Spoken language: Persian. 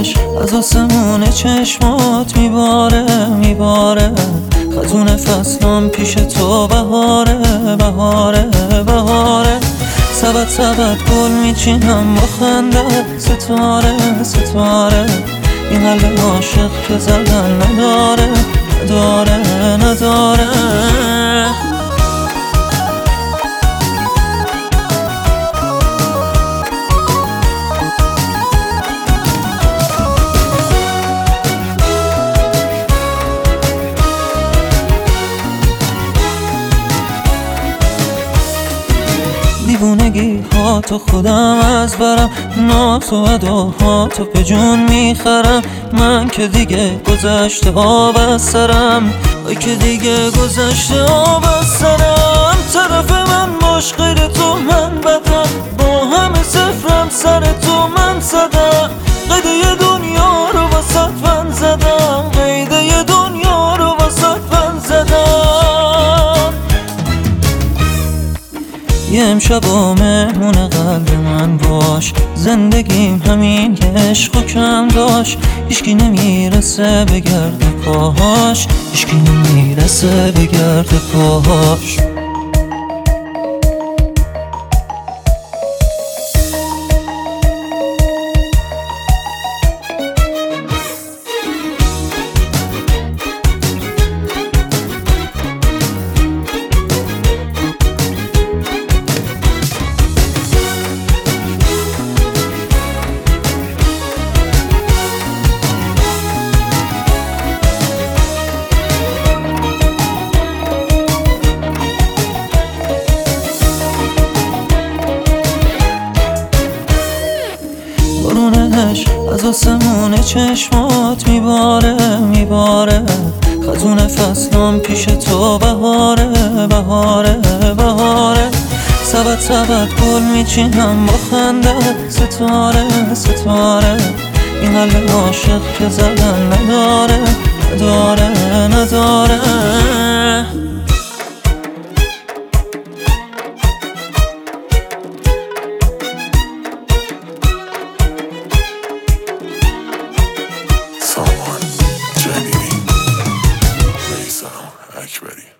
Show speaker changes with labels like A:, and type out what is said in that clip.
A: بارونش از آسمون چشمات میباره میباره. خزون فصلام پیش تو بهاره بهاره بهاره. سبد سبد گل میچینم با خنده ستاره ستاره. این قلب عاشق که زدن نداره نداره نداره. دیوونگی ها تو خودم از برم، ناز و اداها تو به جون میخرم. من که دیگه گذشته آب از سرم، ای که دیگه گذشته آب از سرم. طرف من باش غیر تو من بدم، با همه صفرم سر تو من زدم. قیده دنیا رو واسط من زدم، قیده دنیا رو واسط من زدم. یه امشب و مهمون قلب من باش، زندگیم همین عشق و کم داشت. هیچکی نمیرسه به گرد پاهاش، هیچکی نمیرسه به گرد پاهاش. بارونش از آسمون چشمات میباره میباره. خزون فصلام پیش تو بهاره بهاره بهاره. سبد سبد گل میچینم با خنده ستاره ستاره. این قلب عاشق که زدن نداره نداره نداره.
B: Someone, Jenny, Lisa, Akbari.